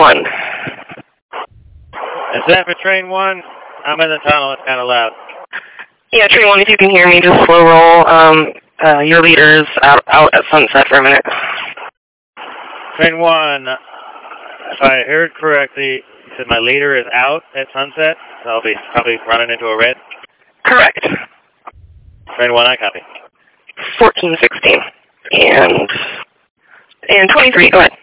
1. Is that for train 1? I'm in the tunnel. It's kind of loud. Yeah, train 1, if you can hear me, just slow roll. Your leader's out at Sunset for a minute. Train 1, if I heard correctly, you said my leader is out at Sunset, so I'll be probably running into a red? Correct. Train 1, I copy. 14, 16. And 23, go ahead.